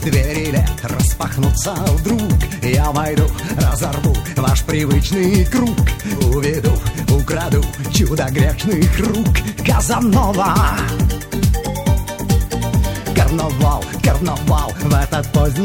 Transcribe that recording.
Двери лет распахнутся вдруг, я войду, разорву ваш привычный круг, уведу, украду чудо грешных рук. Казанова! Карнавал, карнавал в этот поздний